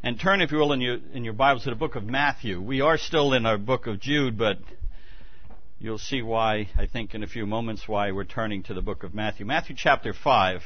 And turn, if you will, in your Bibles to the book of Matthew. We are still in our book of Jude, but you'll see why, I think, in a few moments, why we're turning to the book of Matthew. Matthew chapter 5.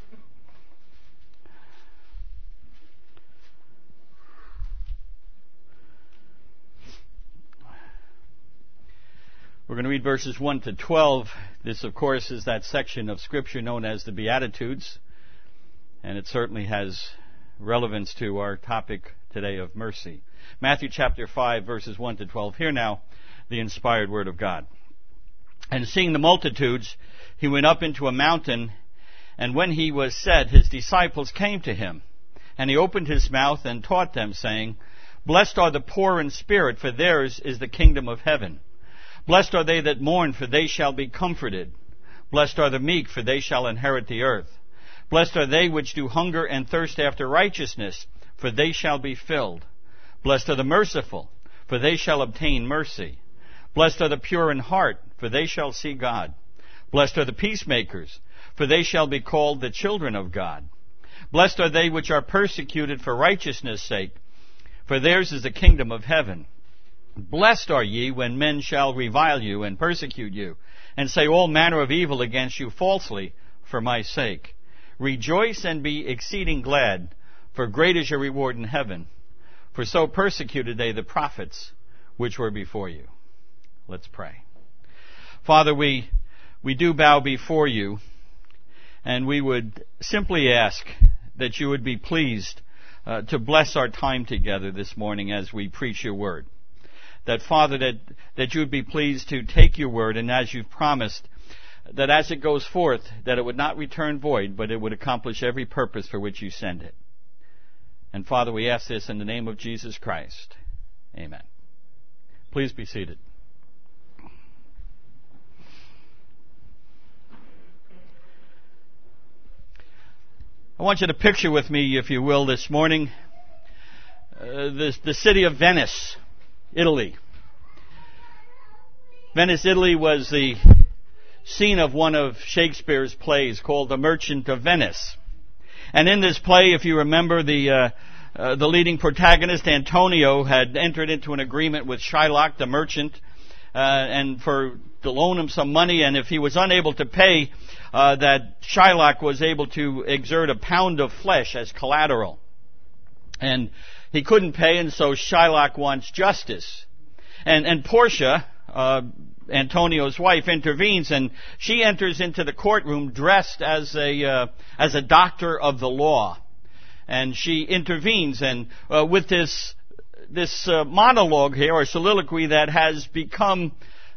We're going to read verses 1 to 12. This, of course, is that section of Scripture known as the Beatitudes, and it certainly has relevance to our topic today of mercy. Matthew chapter 5, verses 1 to 12. Hear now the inspired word of God. And seeing the multitudes, he went up into a mountain, and when he was set, his disciples came to him. And he opened his mouth and taught them, saying, Blessed are the poor in spirit, for theirs is the kingdom of heaven. Blessed are they that mourn, for they shall be comforted. Blessed are the meek, for they shall inherit the earth. Blessed are they which do hunger and thirst after righteousness, for they shall be filled. Blessed are the merciful, for they shall obtain mercy. Blessed are the pure in heart, for they shall see God. Blessed are the peacemakers, for they shall be called the children of God. Blessed are they which are persecuted for righteousness' sake, for theirs is the kingdom of heaven. Blessed are ye when men shall revile you and persecute you, and say all manner of evil against you falsely for my sake. Rejoice and be exceeding glad, for great is your reward in heaven. For so persecuted they the prophets which were before you. Let's pray. Father, we do bow before you, and we would simply ask that you would be pleased to bless our time together this morning as we preach your word. That, Father, that you would be pleased to take your word, and as you've promised, that as it goes forth, that it would not return void, but it would accomplish every purpose for which you send it. And Father, we ask this in the name of Jesus Christ. Amen. Please be seated. I want you to picture with me, if you will, this morning, the city of Venice, Italy. Venice, Italy was the scene of one of Shakespeare's plays called The Merchant of Venice. And in this play, if you remember, the leading protagonist, Antonio, had entered into an agreement with Shylock, the merchant, and to loan him some money, and if he was unable to pay, that Shylock was able to exert a pound of flesh as collateral. And he couldn't pay, and so Shylock wants justice. And Portia, Antonio's wife, intervenes, and she enters into the courtroom dressed as a doctor of the law. And she intervenes, and with this monologue here, or soliloquy, that has become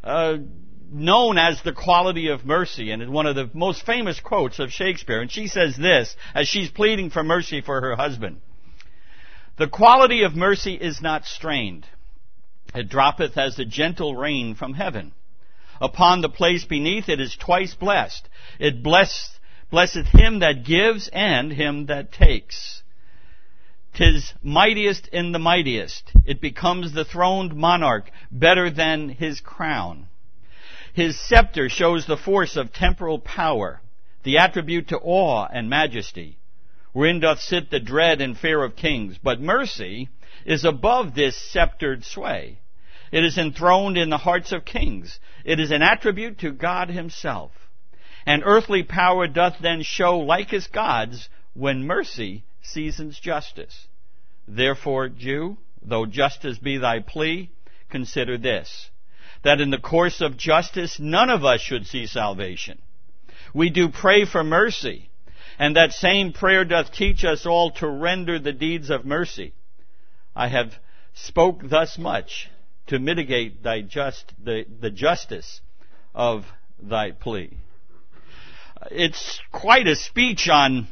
known as the quality of mercy, and is one of the most famous quotes of Shakespeare. And she says this, as she's pleading for mercy for her husband: The quality of mercy is not strained. It droppeth as the gentle rain from heaven. Upon the place beneath it is twice blessed. It blesseth him that gives and him that takes. 'Tis mightiest in the mightiest. It becomes the throned monarch better than his crown. His scepter shows the force of temporal power, the attribute to awe and majesty, wherein doth sit the dread and fear of kings. But mercy is above this sceptered sway. It is enthroned in the hearts of kings. It is an attribute to God himself. And earthly power doth then show like as God's, when mercy seasons justice. Therefore, Jew, though justice be thy plea, consider this, that in the course of justice none of us should see salvation. We do pray for mercy, and that same prayer doth teach us all to render the deeds of mercy. I have spoke thus much to mitigate the justice of thy plea. It's quite a speech on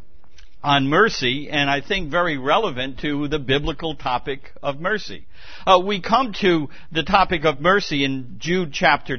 mercy, and I think very relevant to the biblical topic of mercy. We come to the topic of mercy in Jude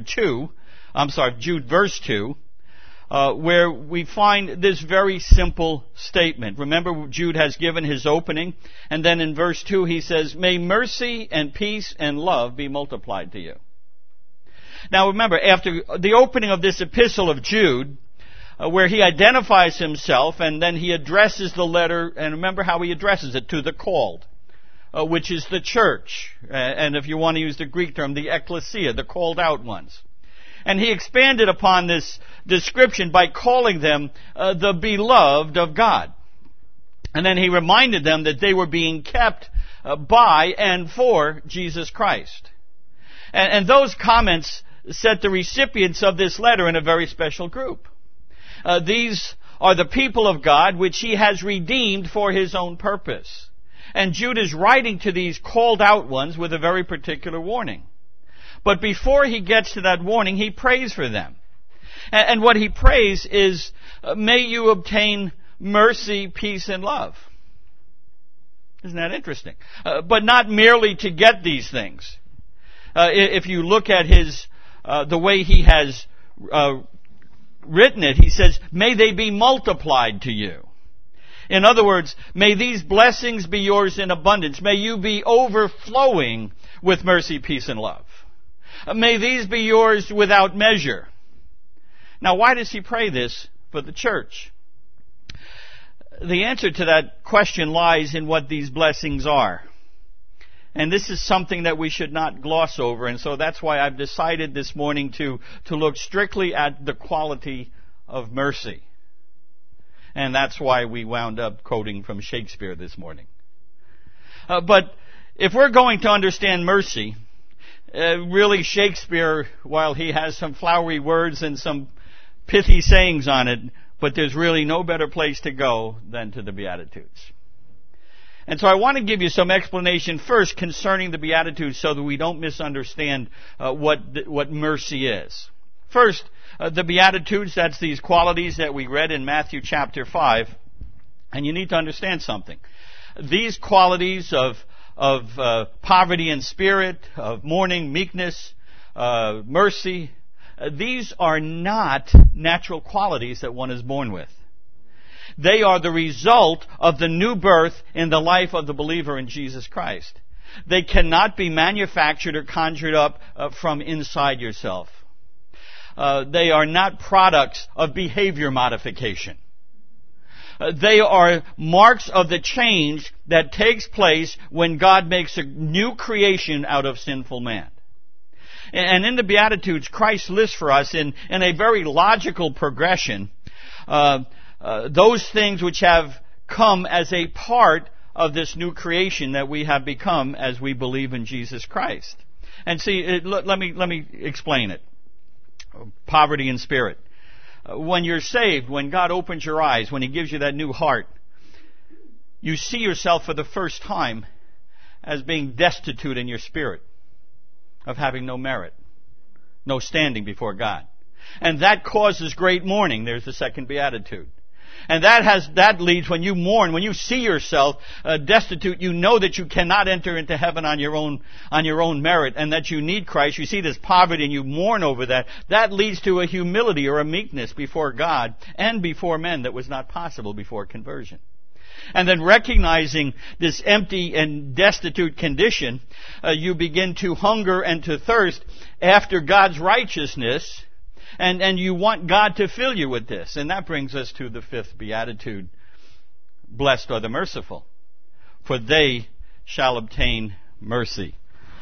verse 2, where we find this very simple statement. Remember, Jude has given his opening, and then in verse 2 he says, May mercy and peace and love be multiplied to you. Now remember, after the opening of this epistle of Jude, where he identifies himself and then he addresses the letter, and remember how he addresses it, to the called, which is the church, and if you want to use the Greek term, the ecclesia, the called out ones. And he expanded upon this description by calling them the beloved of God. And then he reminded them that they were being kept by and for Jesus Christ. And those comments set the recipients of this letter in a very special group. These are the people of God which he has redeemed for his own purpose. And Jude is writing to these called out ones with a very particular warning. But before he gets to that warning, he prays for them. And what he prays is, may you obtain mercy, peace, and love. Isn't that interesting? But not merely to get these things. If you look at the way he has written it, he says, may they be multiplied to you. In other words, may these blessings be yours in abundance. May you be overflowing with mercy, peace, and love. May these be yours without measure. Now, why does he pray this for the church? The answer to that question lies in what these blessings are. And this is something that we should not gloss over, and so that's why I've decided this morning to look strictly at the quality of mercy. And that's why we wound up quoting from Shakespeare this morning. But if we're going to understand mercy, really Shakespeare, while he has some flowery words and some pithy sayings on it, but there's really no better place to go than to the Beatitudes. And so I want to give you some explanation first concerning the Beatitudes so that we don't misunderstand what mercy is. First, the Beatitudes, that's these qualities that we read in Matthew chapter 5. And you need to understand something. These qualities of poverty in spirit, of mourning, meekness, mercy, these are not natural qualities that one is born with. They are the result of the new birth in the life of the believer in Jesus Christ. They cannot be manufactured or conjured up from inside yourself. They are not products of behavior modification. They are marks of the change that takes place when God makes a new creation out of sinful man. And in the Beatitudes, Christ lists for us in a very logical progression those things which have come as a part of this new creation that we have become as we believe in Jesus Christ. And see, let me explain it. Poverty in spirit. When you're saved, when God opens your eyes, when He gives you that new heart, you see yourself for the first time as being destitute in your spirit, of having no merit, no standing before God. And that causes great mourning. There's the second beatitude. And that leads, when you mourn, when you see yourself destitute, you know that you cannot enter into heaven on your own merit, and that you need Christ. You see this poverty and you mourn over that. That leads to a humility or a meekness before God and before men that was not possible before conversion. And then recognizing this empty and destitute condition, you begin to hunger and to thirst after God's righteousness. And you want God to fill you with this. And that brings us to the fifth beatitude. Blessed are the merciful, for they shall obtain mercy.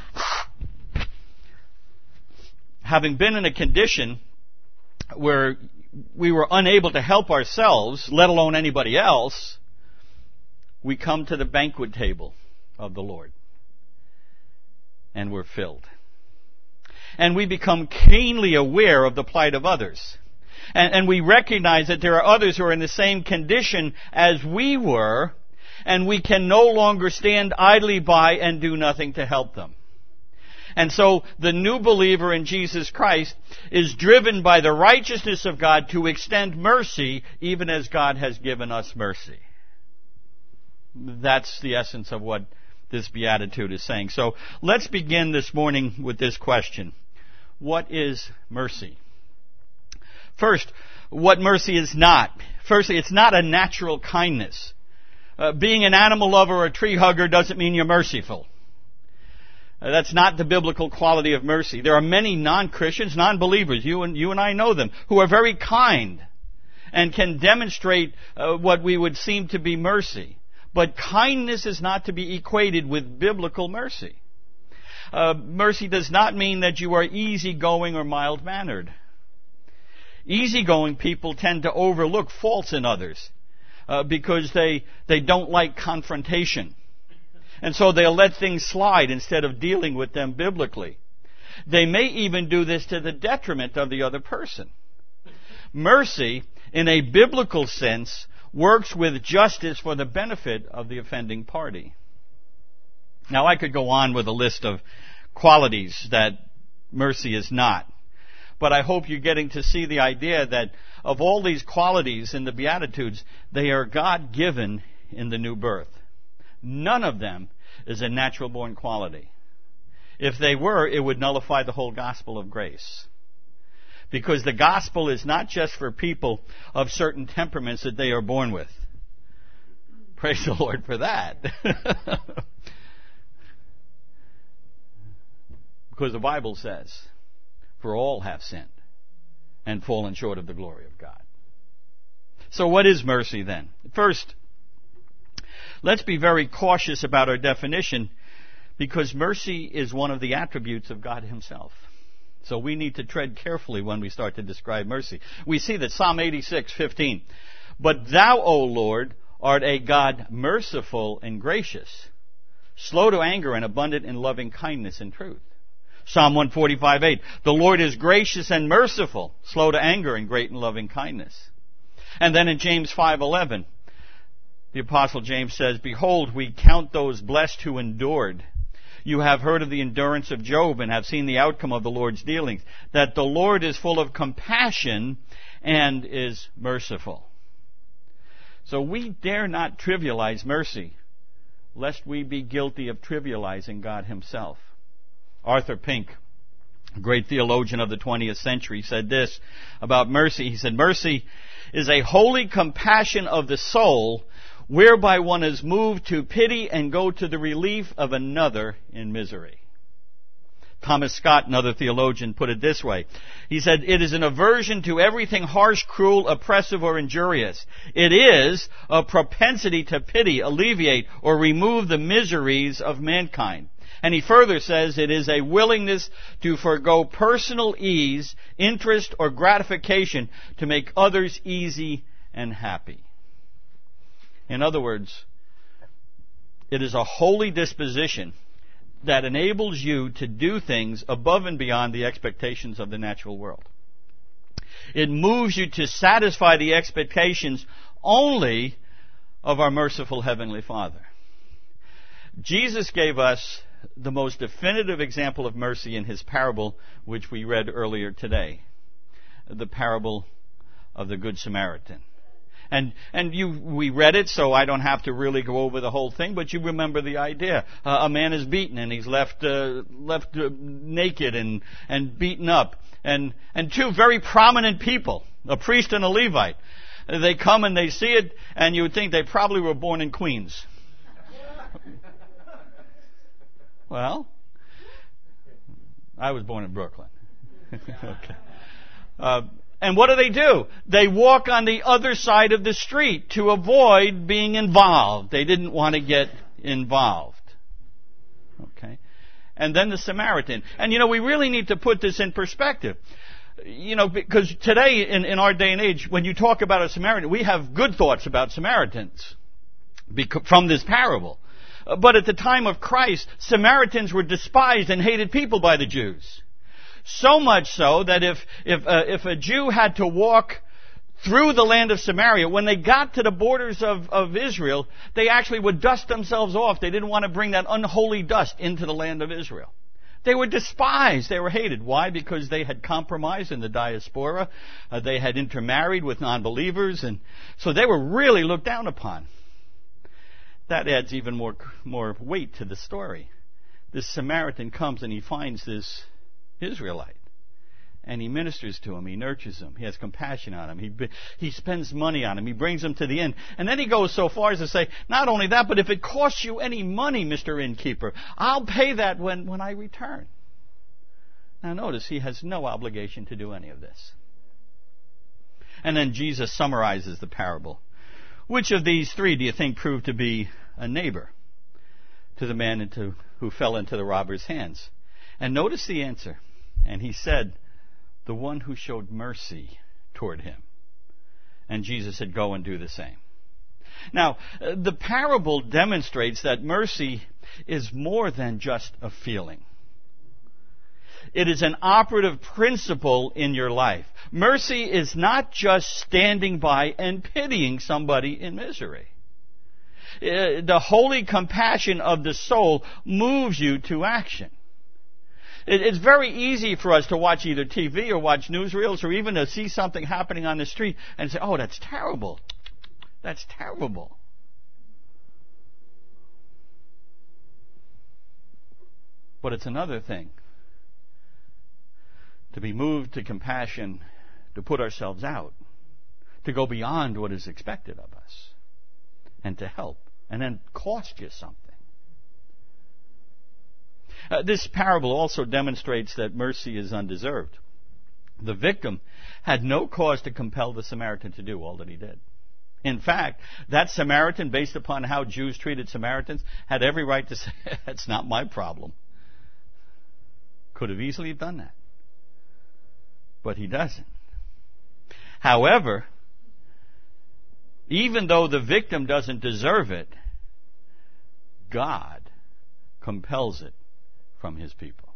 Having been in a condition where we were unable to help ourselves, let alone anybody else, we come to the banquet table of the Lord. And we're filled. And we become keenly aware of the plight of others. And we recognize that there are others who are in the same condition as we were, and we can no longer stand idly by and do nothing to help them. And so the new believer in Jesus Christ is driven by the righteousness of God to extend mercy even as God has given us mercy. That's the essence of what this beatitude is saying. So let's begin this morning with this question. What is mercy? First, what mercy is not. Firstly, it's not a natural kindness. Being an animal lover or a tree hugger doesn't mean you're merciful. That's not the biblical quality of mercy. There are many non-Christians, non-believers, you and I know them, who are very kind and can demonstrate what we would seem to be mercy. But kindness is not to be equated with biblical mercy. Mercy does not mean that you are easygoing or mild-mannered. Easygoing people tend to overlook faults in others because they don't like confrontation. And so they'll let things slide instead of dealing with them biblically. They may even do this to the detriment of the other person. Mercy, in a biblical sense, works with justice for the benefit of the offending party. Now, I could go on with a list of qualities that mercy is not. But I hope you're getting to see the idea that of all these qualities in the Beatitudes, they are God-given in the new birth. None of them is a natural-born quality. If they were, it would nullify the whole gospel of grace. Because the gospel is not just for people of certain temperaments that they are born with. Praise the Lord for that. Because the Bible says, for all have sinned and fallen short of the glory of God. So what is mercy then? First, let's be very cautious about our definition, because mercy is one of the attributes of God Himself. So we need to tread carefully when we start to describe mercy. We see that Psalm 86:15, "But thou, O Lord, art a God merciful and gracious, slow to anger and abundant in loving kindness and truth." Psalm 145:8, "The Lord is gracious and merciful, slow to anger and great in loving kindness." And then in James 5:11, the Apostle James says, "Behold, we count those blessed who endured. You have heard of the endurance of Job and have seen the outcome of the Lord's dealings, that the Lord is full of compassion and is merciful." So we dare not trivialize mercy, lest we be guilty of trivializing God Himself. Arthur Pink, a great theologian of the 20th century, said this about mercy. He said, "Mercy is a holy compassion of the soul, whereby one is moved to pity and go to the relief of another in misery." Thomas Scott, another theologian, put it this way. He said, "It is an aversion to everything harsh, cruel, oppressive, or injurious. It is a propensity to pity, alleviate, or remove the miseries of mankind." And he further says it is a willingness to forego personal ease, interest, or gratification to make others easy and happy. In other words, it is a holy disposition that enables you to do things above and beyond the expectations of the natural world. It moves you to satisfy the expectations only of our merciful Heavenly Father. Jesus gave us the most definitive example of mercy in His parable, which we read earlier today, the parable of the Good Samaritan. And we read it, so I don't have to really go over the whole thing, but you remember the idea. A man is beaten and he's left naked and beaten up. And two very prominent people, a priest and a Levite, they come and they see it, and you would think they probably were born in Queens. Well, I was born in Brooklyn. Okay. And what do? They walk on the other side of the street to avoid being involved. They didn't want to get involved. Okay. And then the Samaritan. And we really need to put this in perspective. Because today, in our day and age, when you talk about a Samaritan, we have good thoughts about Samaritans from this parable. But at the time of Christ, Samaritans were despised and hated people by the Jews. So much so that if a Jew had to walk through the land of Samaria, when they got to the borders of Israel, they actually would dust themselves off. They didn't want to bring that unholy dust into the land of Israel. They were despised. They were hated. Why? Because they had compromised in the diaspora. They had intermarried with non-believers, and so they were really looked down upon. That adds even more weight to the story. This Samaritan comes and he finds this Israelite, and he ministers to him. He nurtures him. He has compassion on him. He spends money on him. He brings him to the inn. And then he goes so far as to say, not only that, but if it costs you any money, Mr. Innkeeper, I'll pay that when I return. Now notice, he has no obligation to do any of this. And then Jesus summarizes the parable. Which of these three do you think proved to be a neighbor to the man who fell into the robber's hands? And notice the answer. And he said, the one who showed mercy toward him. And Jesus said, go and do the same. Now, the parable demonstrates that mercy is more than just a feeling. It is an operative principle in your life. Mercy is not just standing by and pitying somebody in misery. The holy compassion of the soul moves you to action. It's very easy for us to watch either TV or watch newsreels or even to see something happening on the street and say, oh, that's terrible. That's terrible. But it's another thing to be moved to compassion, to put ourselves out, to go beyond what is expected of us, and to help, and then cost you something. This parable also demonstrates that mercy is undeserved. The victim had no cause to compel the Samaritan to do all that he did. In fact, that Samaritan, based upon how Jews treated Samaritans, had every right to say, that's not my problem. Could have easily done that. But he doesn't. However, even though the victim doesn't deserve it, God compels it from his people.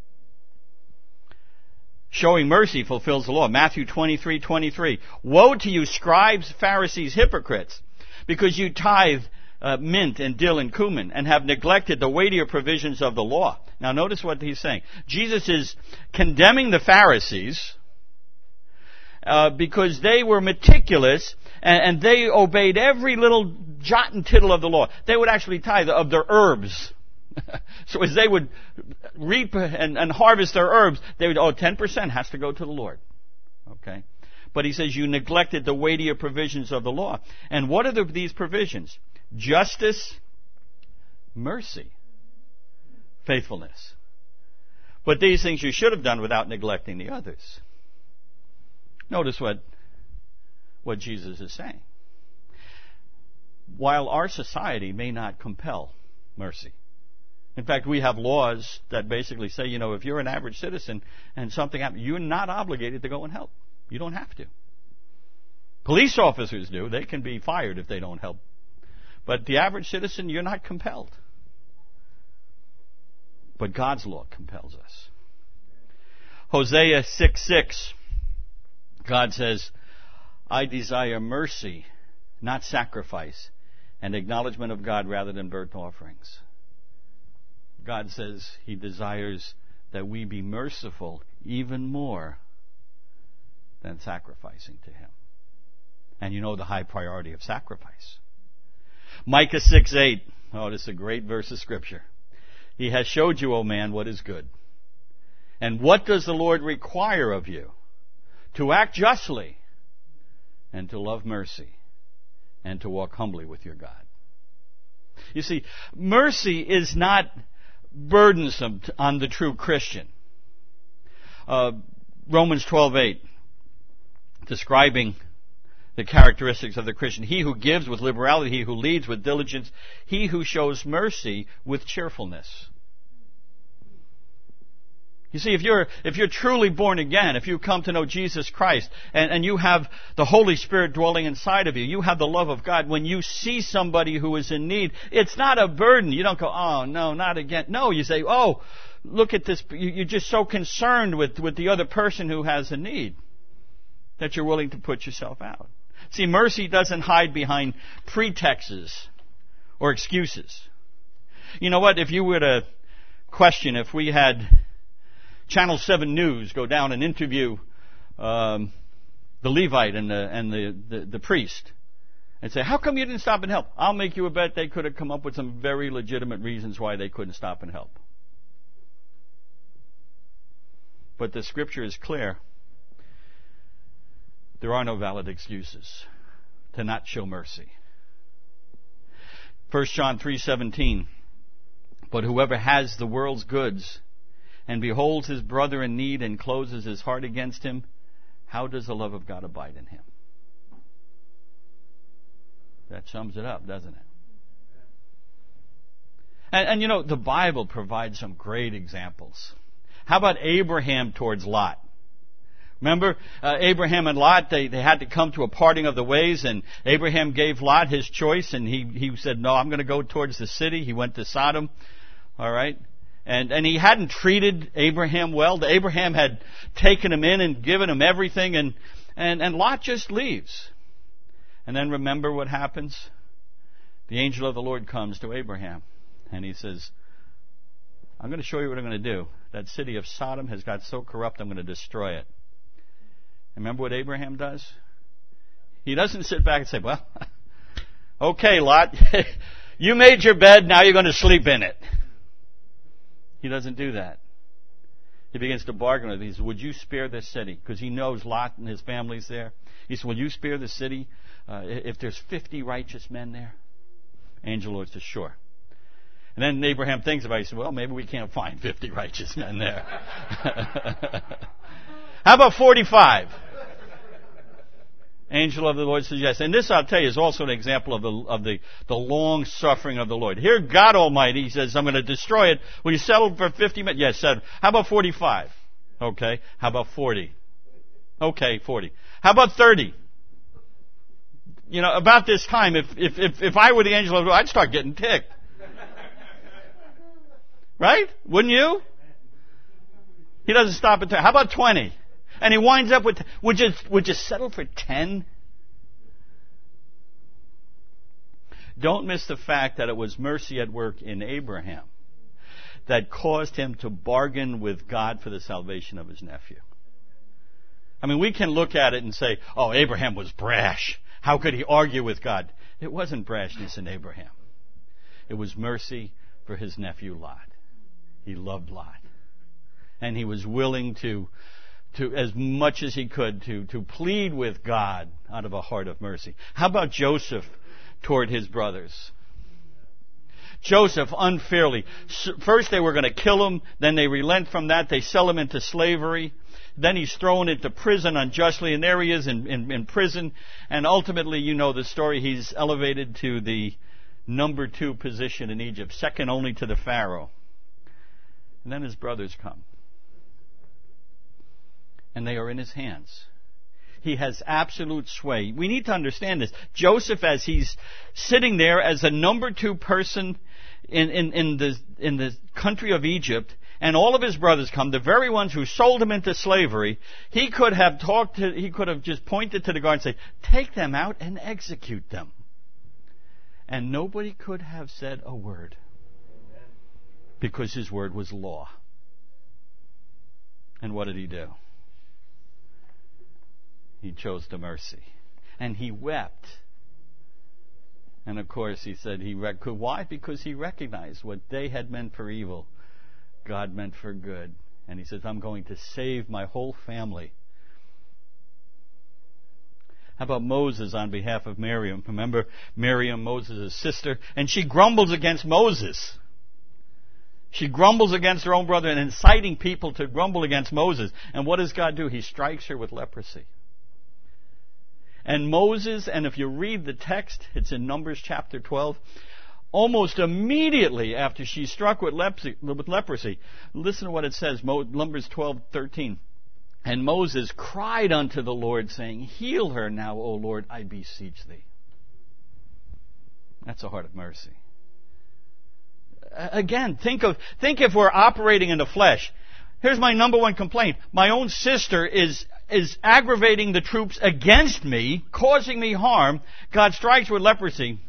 Showing mercy fulfills the law. Matthew 23:23. Woe to you, scribes, Pharisees, hypocrites, because you tithe mint and dill and cumin and have neglected the weightier provisions of the law. Now notice what he's saying. Jesus is condemning the Pharisees because they were meticulous and they obeyed every little jot and tittle of the law. They would actually tithe of their herbs. So as they would reap and harvest their herbs, they would, 10% has to go to the Lord. Okay? But he says, you neglected the weightier provisions of the law. And what are these provisions? Justice, mercy, faithfulness. But these things you should have done without neglecting the others. Notice what Jesus is saying. While our society may not compel mercy, in fact, we have laws that basically say, if you're an average citizen and something happens, you're not obligated to go and help. You don't have to. Police officers do. They can be fired if they don't help. But the average citizen, you're not compelled. But God's law compels us. Hosea 6:6, God says, I desire mercy, not sacrifice, and acknowledgement of God rather than burnt offerings. God says he desires that we be merciful even more than sacrificing to him. And you know the high priority of sacrifice. Micah 6:8. Oh, this is a great verse of Scripture. He has showed you, O man, what is good. And what does the Lord require of you? To act justly, and to love mercy, and to walk humbly with your God. You see, mercy is not burdensome on the true Christian. Romans 12:8, describing the characteristics of the Christian. He who gives with liberality, he who leads with diligence, he who shows mercy with cheerfulness. You see, if you're truly born again, if you come to know Jesus Christ, and you have the Holy Spirit dwelling inside of you, you have the love of God, when you see somebody who is in need, it's not a burden. You don't go, oh, no, not again. No, you say, oh, look at this. You're just so concerned with the other person who has a need that you're willing to put yourself out. See, mercy doesn't hide behind pretexts or excuses. You know what? If you were to question, if we had Channel 7 News go down and interview the Levite and the priest and say, how come you didn't stop and help? I'll make you a bet they could have come up with some very legitimate reasons why they couldn't stop and help. But the Scripture is clear. There are no valid excuses to not show mercy. 1 John 3:17, but whoever has the world's goods and beholds his brother in need and closes his heart against him, how does the love of God abide in him? That sums it up, doesn't it? And you know, the Bible provides some great examples. How about Abraham towards Lot? Remember, Abraham and Lot, they had to come to a parting of the ways, and Abraham gave Lot his choice, and he said, no, I'm going to go towards the city. He went to Sodom. All right? And he hadn't treated Abraham well. Abraham had taken him in and given him everything, and Lot just leaves. And then remember what happens? The angel of the Lord comes to Abraham, and he says, I'm going to show you what I'm going to do. That city of Sodom has got so corrupt, I'm going to destroy it. Remember what Abraham does? He doesn't sit back and say, well, okay, Lot, you made your bed, now you're going to sleep in it. He doesn't do that. He begins to bargain with him. He says, would you spare this city? Because he knows Lot and his family's there. He says, will you spare the city if there's 50 righteous men there? Angel Lord says, sure. And then Abraham thinks about it. He says, well, maybe we can't find 50 righteous men there. How about 45? Angel of the Lord says yes. And this, I'll tell you, is also an example of the long suffering of the Lord. Here, God Almighty says, I'm going to destroy it. Will you settle for 50 men? Yes, settle. How about 45? Okay. How about 40? Okay, 40. How about 30? You know, about this time, if I were the angel of the Lord, I'd start getting ticked. Right? Wouldn't you? He doesn't stop at 10. How about 20? And he winds up with, would you settle for 10? Don't miss the fact that it was mercy at work in Abraham that caused him to bargain with God for the salvation of his nephew. I mean, we can look at it and say, oh, Abraham was brash. How could he argue with God? It wasn't brashness in Abraham. It was mercy for his nephew Lot. He loved Lot. And he was willing to as much as he could, to plead with God out of a heart of mercy. How about Joseph toward his brothers? Joseph unfairly. First they were going to kill him, then they relent from that, they sell him into slavery, then he's thrown into prison unjustly, and there he is in prison, and ultimately, you know the story, he's elevated to the number 2 position in Egypt, second only to the Pharaoh. And then his brothers come. And they are in his hands. He has absolute sway. We need to understand this. Joseph, as he's sitting there as the number 2 person in the country of Egypt, and all of his brothers come, the very ones who sold him into slavery, he could have just pointed to the guard and said, take them out and execute them. And nobody could have said a word, because his word was law. And what did he do? He chose the mercy. And he wept. And of course he said why? Because he recognized what they had meant for evil, God meant for good. And he says, I'm going to save my whole family. How about Moses on behalf of Miriam? Remember Miriam, Moses' sister, and she grumbles against Moses. She grumbles against her own brother and inciting people to grumble against Moses. And what does God do? He strikes her with leprosy. And Moses, and if you read the text, it's in Numbers chapter 12, almost immediately after she's struck with leprosy, listen to what it says, Numbers 12:13. And Moses cried unto the Lord, saying, heal her now, O Lord, I beseech thee. That's a heart of mercy. Again, think if we're operating in the flesh. Here's my number 1 complaint. My own sister is aggravating the troops against me, causing me harm. God strikes with leprosy.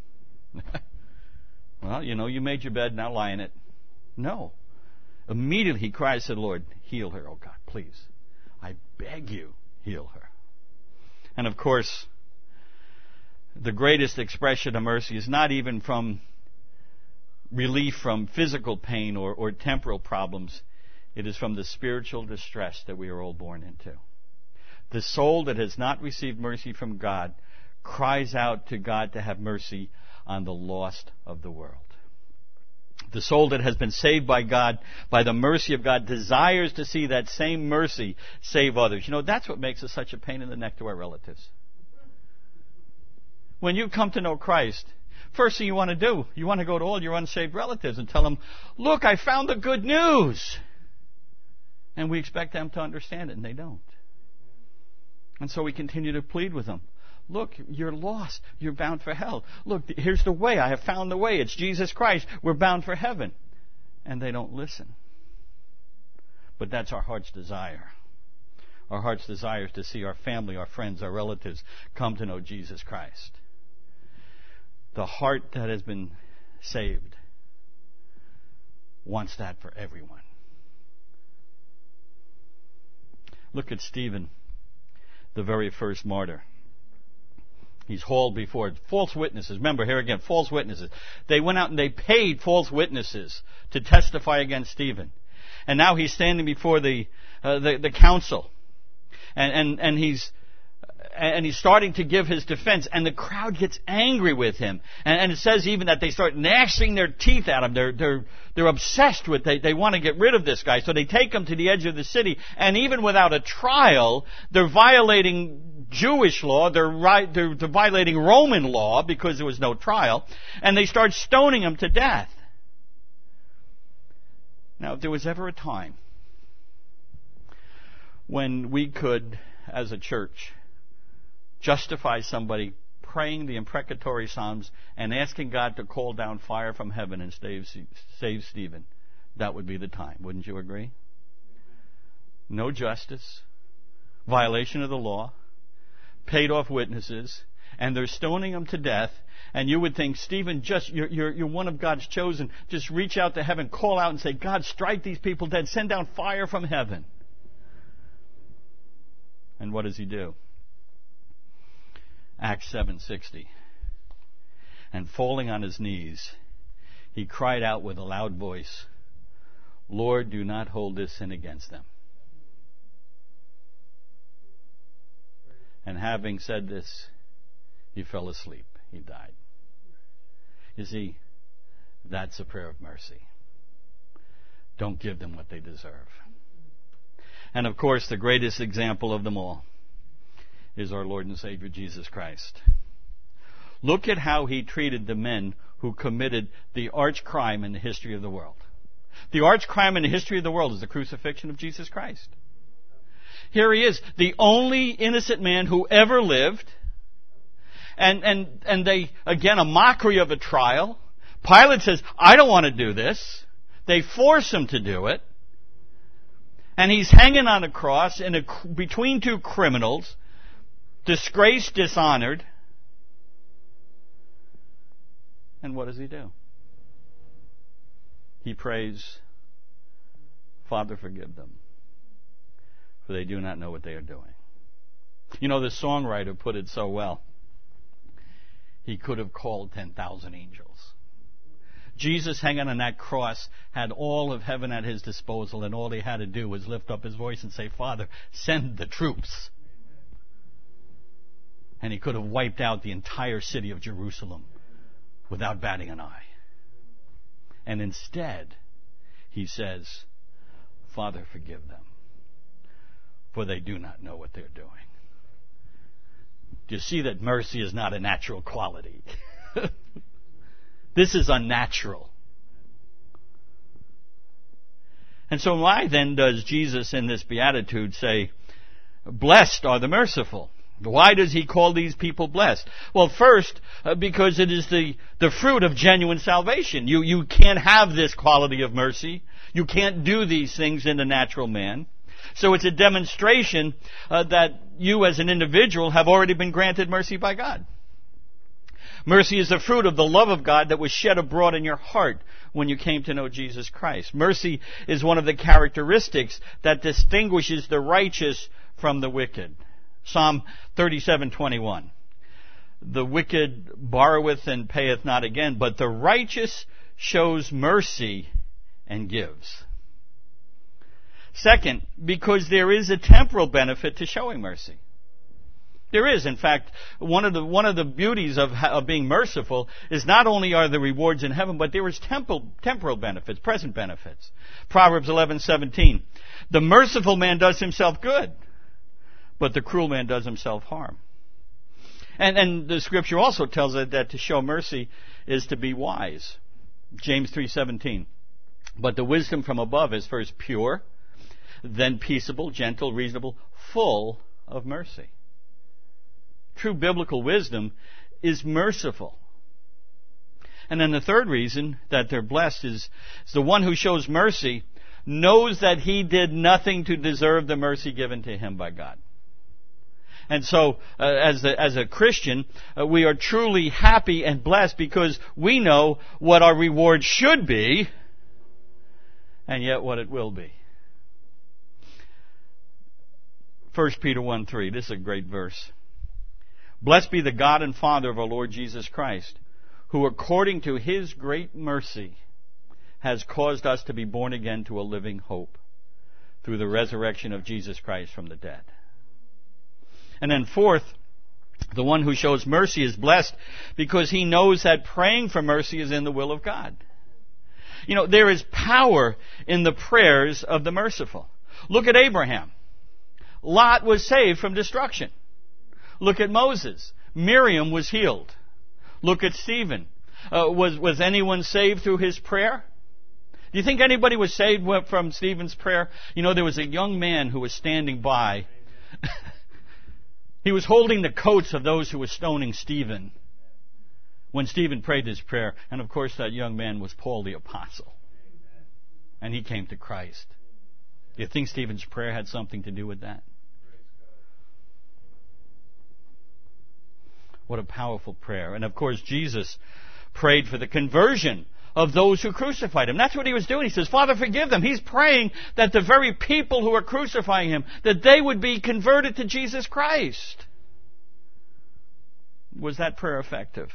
Well, you made your bed, now lie in it. No. Immediately he cries to the Lord, heal her, oh God, please. I beg you, heal her. And of course, the greatest expression of mercy is not even from relief from physical pain or temporal problems. It is from the spiritual distress that we are all born into. The soul that has not received mercy from God cries out to God to have mercy on the lost of the world. The soul that has been saved by God, by the mercy of God, desires to see that same mercy save others. That's what makes us such a pain in the neck to our relatives. when you come to know Christ, first thing you want to do, you want to go to all your unsaved relatives and tell them, look, I found the good news. And we expect them to understand it, and they don't. And so we continue to plead with them. Look, you're lost. You're bound for hell. Look, here's the way. I have found the way. It's Jesus Christ. We're bound for heaven. And they don't listen. But that's our heart's desire. Our heart's desire is to see our family, our friends, our relatives come to know Jesus Christ. The heart that has been saved wants that for everyone. Look at Stephen, the very first martyr. He's hauled before false witnesses. Remember, here again, false witnesses. They went out and they paid false witnesses to testify against Stephen. And now he's standing before the council. And he's starting to give his defense, and the crowd gets angry with him. And it says even that they start gnashing their teeth at him. They're obsessed with it. They want to get rid of this guy. So they take him to the edge of the city, and even without a trial, they're violating Jewish law. They're violating Roman law because there was no trial, and they start stoning him to death. Now, if there was ever a time when we could, as a church, justify somebody praying the imprecatory psalms and asking God to call down fire from heaven and save Stephen, that would be the time. Wouldn't you agree? No justice, violation of the law, paid off witnesses, and they're stoning him to death. And you would think, Stephen, you're one of God's chosen. Just reach out to heaven, call out and say, God, strike these people dead. Send down fire from heaven. And what does he do? Acts 7:60. And falling on his knees, he cried out with a loud voice, Lord, do not hold this sin against them. And having said this, he fell asleep. He died. You see, that's a prayer of mercy. Don't give them what they deserve. And of course, the greatest example of them all is our Lord and Savior Jesus Christ. Look at how he treated the men who committed the arch crime in the history of the world. The arch crime in the history of the world is the crucifixion of Jesus Christ. Here he is, the only innocent man who ever lived. And they, again, a mockery of a trial. Pilate says, I don't want to do this. They force him to do it. And he's hanging on a cross between two criminals, disgraced, dishonored. And what does he do? He prays, Father, forgive them, for they do not know what they are doing. You know, the songwriter put it so well. He could have called 10,000 angels. Jesus, hanging on that cross, had all of heaven at his disposal, and all he had to do was lift up his voice and say, Father, send the troops. And he could have wiped out the entire city of Jerusalem without batting an eye. And instead, he says, Father, forgive them, for they do not know what they're doing. Do you see that mercy is not a natural quality? This is unnatural. And so why then does Jesus in this beatitude say, blessed are the merciful? Why does he call these people blessed? Well, first, because it is the fruit of genuine salvation. You can't have this quality of mercy. You can't do these things in the natural man. So it's a demonstration that you as an individual have already been granted mercy by God. Mercy is the fruit of the love of God that was shed abroad in your heart when you came to know Jesus Christ. Mercy is one of the characteristics that distinguishes the righteous from the wicked. Psalm 37:21. The wicked borroweth and payeth not again, but the righteous shows mercy and gives. Second, because there is a temporal benefit to showing mercy. There is, in fact, one of the beauties of being merciful is not only are the rewards in heaven, but there is temporal benefits, present benefits. Proverbs 11:17. The merciful man does himself good, but the cruel man does himself harm. And the Scripture also tells us that to show mercy is to be wise. James 3:17. But the wisdom from above is first pure, then peaceable, gentle, reasonable, full of mercy. True biblical wisdom is merciful. And then the third reason that they're blessed is the one who shows mercy knows that he did nothing to deserve the mercy given to him by God. And so, as a Christian, we are truly happy and blessed because we know what our reward should be, and yet what it will be. 1 Peter 1:3. This is a great verse. Blessed be the God and Father of our Lord Jesus Christ, who according to His great mercy has caused us to be born again to a living hope through the resurrection of Jesus Christ from the dead. And then fourth, the one who shows mercy is blessed because he knows that praying for mercy is in the will of God. You know, there is power in the prayers of the merciful. Look at Abraham. Lot was saved from destruction. Look at Moses. Miriam was healed. Look at Stephen. Was anyone saved through his prayer? Do you think anybody was saved from Stephen's prayer? You know, there was a young man who was standing by. He was holding the coats of those who were stoning Stephen when Stephen prayed this prayer. And of course that young man was Paul the Apostle. And he came to Christ. Do you think Stephen's prayer had something to do with that? What a powerful prayer. And of course Jesus prayed for the conversion of those who crucified him. That's what he was doing. He says, Father, forgive them. He's praying that the very people who are crucifying him, that they would be converted to Jesus Christ. Was that prayer effective?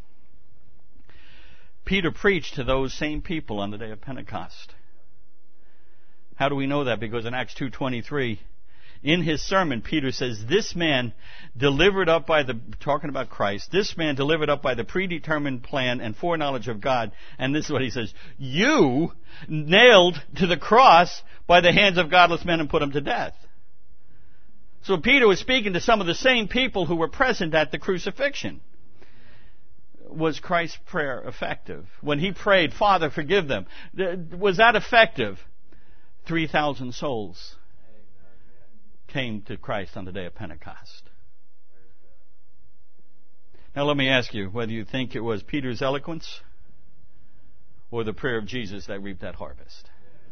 Peter preached to those same people on the day of Pentecost. How do we know that? Because in Acts 2:23, in his sermon, Peter says, this man delivered up by talking about Christ, this man delivered up by the predetermined plan and foreknowledge of God, and this is what he says, you nailed to the cross by the hands of godless men and put him to death. So Peter was speaking to some of the same people who were present at the crucifixion. Was Christ's prayer effective? When he prayed, Father, forgive them, was that effective? 3,000 souls came to Christ on the day of Pentecost. Now let me ask you whether you think it was Peter's eloquence or the prayer of Jesus that reaped that harvest.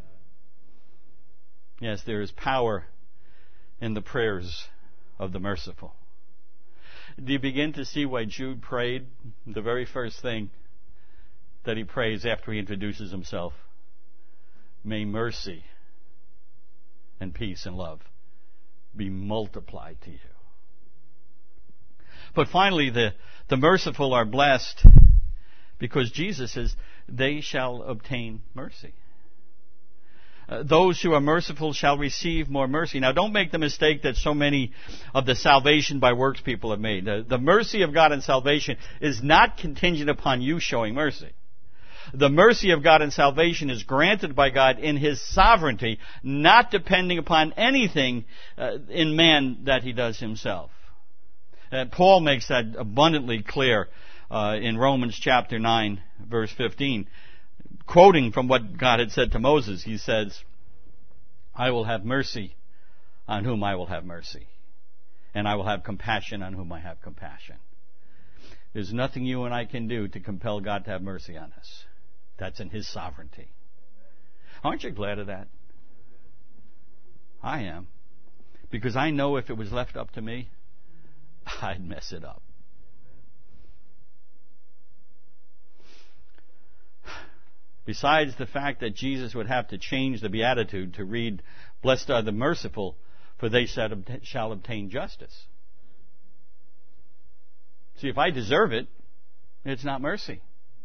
Yes, there is power in the prayers of the merciful. Do you begin to see why Jude prayed the very first thing that he prays after he introduces himself? May mercy and peace and love be multiplied to you. But finally, the merciful are blessed because Jesus says they shall obtain mercy. Those who are merciful shall receive more mercy. Now, don't make the mistake that so many of the salvation by works people have made. The mercy of God in salvation is not contingent upon you showing mercy. The mercy of God in salvation is granted by God in His sovereignty, not depending upon anything in man that He does Himself. Paul makes that abundantly clear in Romans chapter 9, verse 15. Quoting from what God had said to Moses, he says, I will have mercy on whom I will have mercy, and I will have compassion on whom I have compassion. There's nothing you and I can do to compel God to have mercy on us. That's in His sovereignty. Aren't you glad of that? I am. Because I know if it was left up to me, I'd mess it up. Besides the fact that Jesus would have to change the beatitude to read, Blessed are the merciful, for they shall obtain justice. See, if I deserve it, it's not mercy.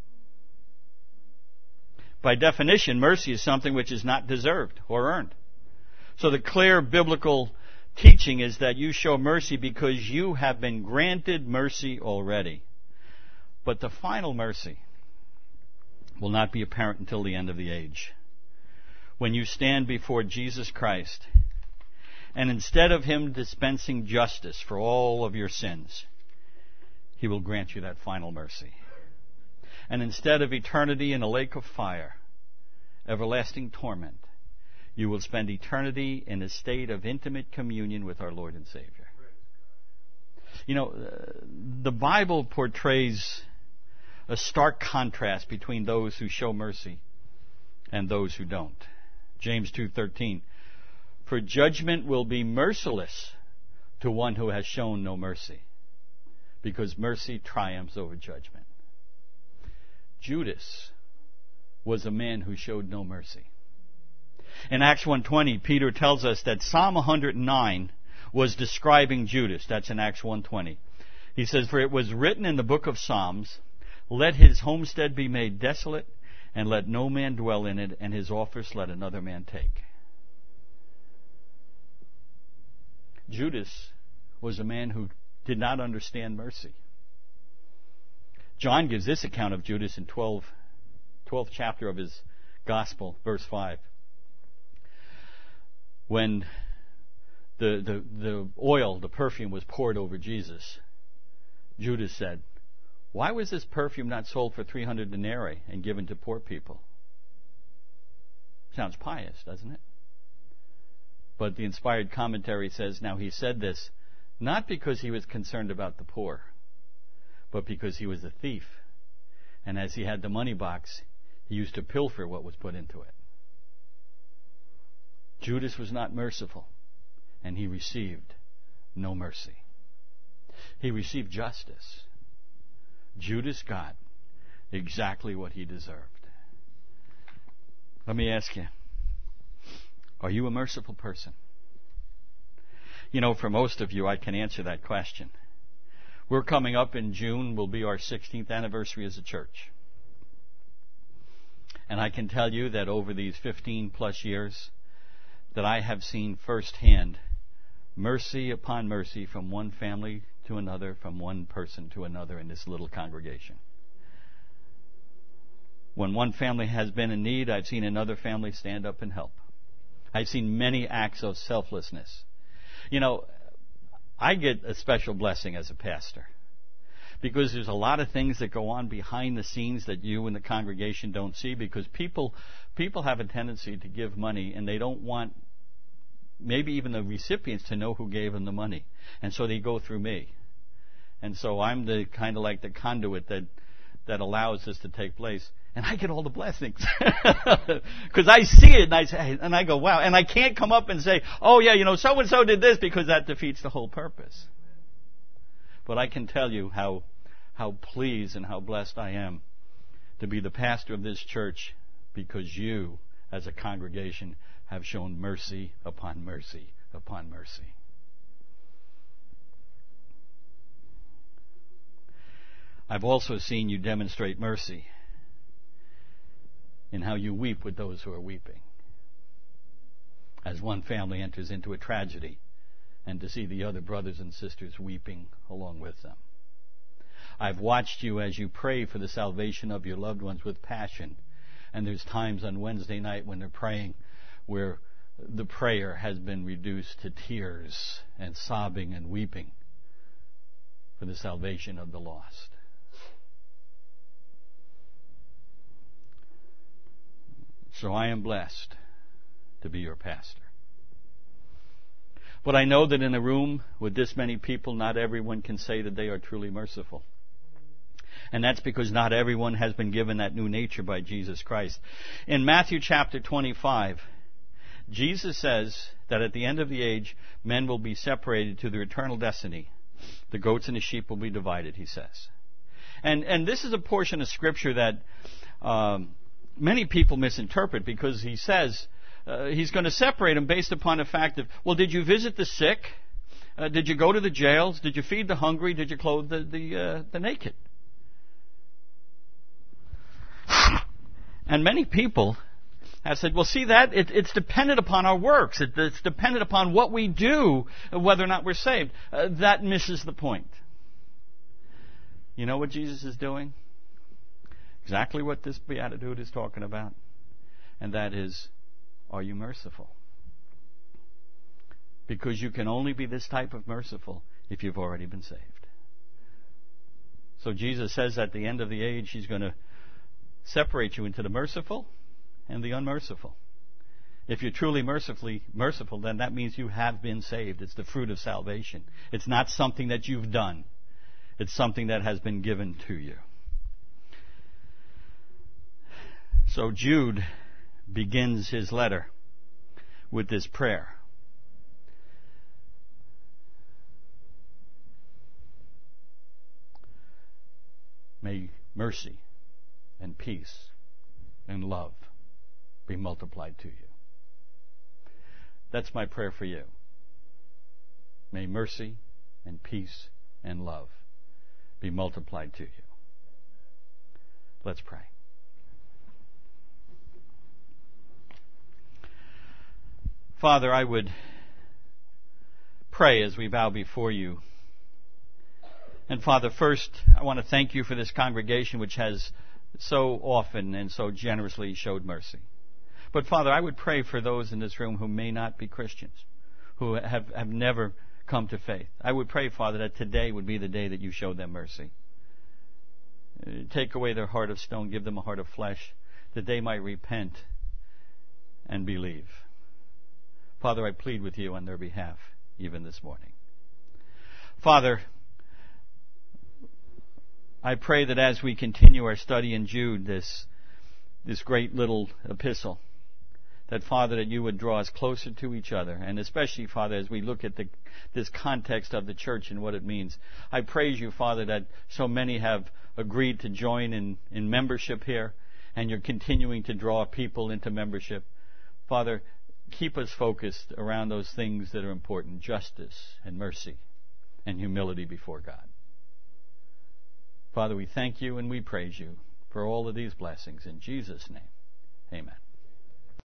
By definition, mercy is something which is not deserved or earned. So the clear biblical teaching is that you show mercy because you have been granted mercy already. But the final mercy will not be apparent until the end of the age. When you stand before Jesus Christ, and instead of Him dispensing justice for all of your sins, He will grant you that final mercy. And instead of eternity in a lake of fire, everlasting torment, you will spend eternity in a state of intimate communion with our Lord and Savior. You know, the Bible portrays a stark contrast between those who show mercy and those who don't. James 2:13, for judgment will be merciless to one who has shown no mercy, because mercy triumphs over judgment. Judas was a man who showed no mercy. In Acts 1:20, Peter tells us that Psalm 109 was describing Judas. That's in Acts 1:20. He says, for it was written in the book of Psalms, let his homestead be made desolate, and let no man dwell in it, and his office let another man take. Judas was a man who did not understand mercy. John gives this account of Judas in 12th chapter of his Gospel, verse 5. When the oil, the perfume, was poured over Jesus, Judas said, why was this perfume not sold for 300 denarii and given to poor people? Sounds pious, doesn't it? But the inspired commentary says, now he said this not because he was concerned about the poor, but because he was a thief. And as he had the money box, he used to pilfer what was put into it. Judas was not merciful, and he received no mercy. He received justice. Judas got exactly what he deserved. Let me ask you, are you a merciful person? You know, for most of you, I can answer that question. We're coming up in June, will be our 16th anniversary as a church. And I can tell you that over these 15 plus years, that I have seen firsthand mercy upon mercy from one family to another, from one person to another in this little congregation. When one family has been in need, I've seen another family stand up and help. I've seen many acts of selflessness. You know, I get a special blessing as a pastor because there's a lot of things that go on behind the scenes that you in the congregation don't see, because people have a tendency to give money and they don't want maybe even the recipients to know who gave them the money. And so they go through me. And so I'm the kind of like the conduit that allows this to take place. And I get all the blessings. Because I see it and I go, wow. And I can't come up and say, oh yeah, you know, so-and-so did this, because that defeats the whole purpose. But I can tell you how pleased and how blessed I am to be the pastor of this church, because you, as a congregation, have shown mercy upon mercy upon mercy. I've also seen you demonstrate mercy in how you weep with those who are weeping. As one family enters into a tragedy, and to see the other brothers and sisters weeping along with them. I've watched you as you pray for the salvation of your loved ones with passion. And there's times on Wednesday night when they're praying where the prayer has been reduced to tears and sobbing and weeping for the salvation of the lost. So I am blessed to be your pastor. But I know that in a room with this many people, not everyone can say that they are truly merciful. And that's because not everyone has been given that new nature by Jesus Christ. In Matthew chapter 25, Jesus says that at the end of the age, men will be separated to their eternal destiny. The goats and the sheep will be divided, he says. And this is a portion of Scripture that many people misinterpret, because he says he's going to separate them based upon the fact of, well, did you visit the sick? Did you go to the jails? Did you feed the hungry? Did you clothe the naked? And many people have said, well, see that? It's dependent upon our works. It's dependent upon what we do, whether or not we're saved. That misses the point. You know what Jesus is doing? Exactly what this beatitude is talking about. And that is, are you merciful? Because you can only be this type of merciful if you've already been saved. So Jesus says at the end of the age, He's going to separate you into the merciful and the unmerciful. If you're truly merciful, then that means you have been saved. It's the fruit of salvation. It's not something that you've done. It's something that has been given to you. So Jude begins his letter with this prayer. May mercy and peace and love be multiplied to you. That's my prayer for you. May mercy and peace and love be multiplied to you. Let's pray. Father, I would pray as we bow before you. And Father, first, I want to thank you for this congregation which has so often and so generously showed mercy. But Father, I would pray for those in this room who may not be Christians, who have never come to faith. I would pray, Father, that today would be the day that you show them mercy. Take away their heart of stone, give them a heart of flesh, that they might repent and believe. Father, I plead with you on their behalf, even this morning. Father, I pray that as we continue our study in Jude, this great little epistle, that, Father, that you would draw us closer to each other, and especially, Father, as we look at this context of the church and what it means. I praise you, Father, that so many have agreed to join in membership here, and you're continuing to draw people into membership. Father, keep us focused around those things that are important: justice and mercy and humility before God. Father, we thank you and we praise you for all of these blessings. In Jesus' name, amen.